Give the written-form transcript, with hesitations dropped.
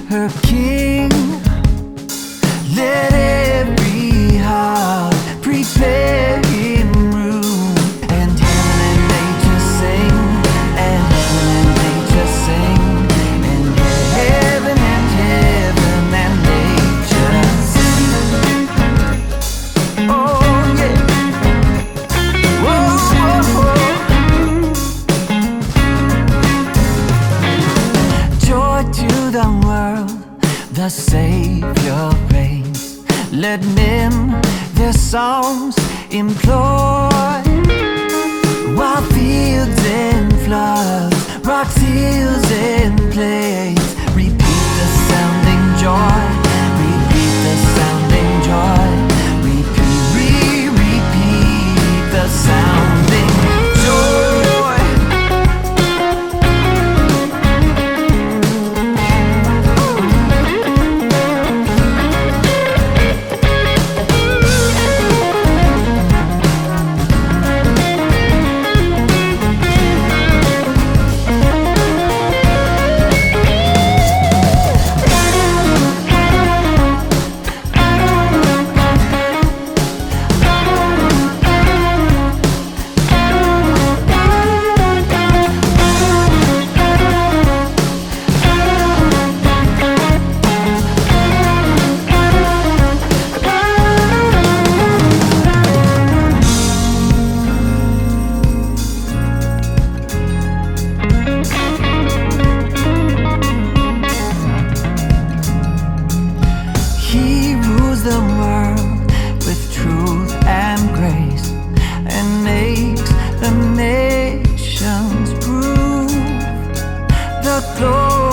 her king. Let every heart prepare him room, and heaven and nature sing, and heaven and nature sing, and heaven and nature sing. Oh yeah. Whoa, whoa, whoa. Joy to the world, the Savior reigns. Let men their songs employ, while fields and floods, rocks, hills and plains repeat the sounding joy, repeat the sounding joy, repeat the sounding joy. The world with truth and grace, and makes the nations prove the glory